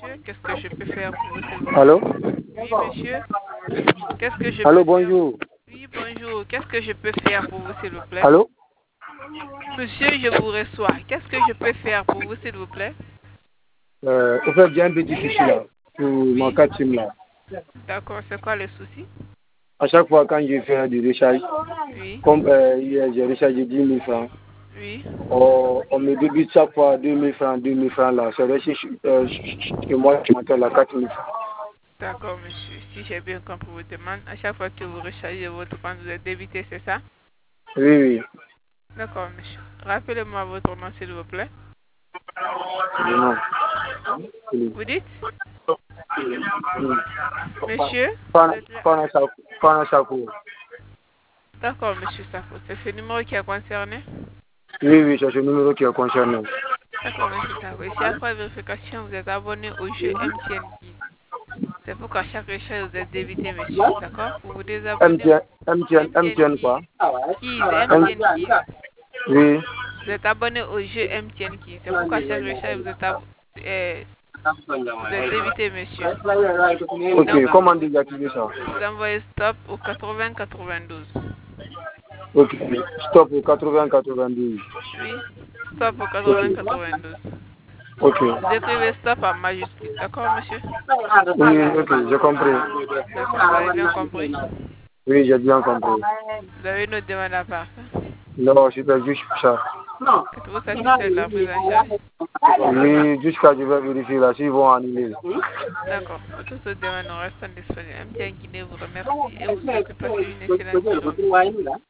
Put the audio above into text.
monsieur. Qu'est-ce que je peux faire pour vous, s'il vous plaît? Allô? Oui, monsieur. Qu'est-ce que je Allô, peux faire? bonjour. Oui, bonjour. Qu'est-ce que je peux faire pour vous, s'il vous plaît? Allô? Monsieur, je vous reçois. Qu'est-ce que je peux faire pour vous, s'il vous plaît? Au fait, j'ai un petit souci là, pour mon cas team là. D'accord, c'est quoi le souci? À chaque fois quand je fais du recharge, Oui, comme hier j'ai rechargé 10 000 francs, oui. on me débite chaque fois 2 000 francs là. C'est vrai que moi je m'attends à 4 000 francs. D'accord, monsieur. Si j'ai bien compris vos demandes, à chaque fois que vous rechargez votre compte, vous êtes débité, c'est ça? Oui, oui. D'accord, monsieur. Rappelez-moi votre nom, s'il vous plaît. Non. Vous dites? Monsieur? Pendant chaque jour. D'accord, monsieur Safo. C'est ce numéro qui est concerné? Oui, oui, c'est ce numéro qui est concerné. D'accord, monsieur Safo. Ici, après vérification, vous êtes abonné au jeu MTN Guide. C'est pourquoi chaque recharge, vous êtes débité, monsieur. D'accord? Vous vous désabonnez au MTN quoi? MTN Guide. Oui. Vous êtes abonné au jeu MTN Guide. C'est pourquoi chaque recharge, vous êtes débité, monsieur. Ok, comment désactiver ça? Vous envoyez stop au 80-92. Ok, stop au 80-92. Oui, stop au Ok, 80-92. ok. Vous écrivez stop en majuscule. D'accord, monsieur? Oui, ok, j'ai compris. D'accord, vous avez bien compris? Oui, j'ai bien compris. Vous avez une autre demande à part, hein? Non, c'était juste ça. Êtes-vous satisfait de la prise en charge? Oui, jusqu'à je vais vérifier là, s'ils vont annuler. D'accord. Pour toutes autres demandes, nous restons disponibles. MTN Guinée vous remercie et vous souhaite de passer une excellente journée.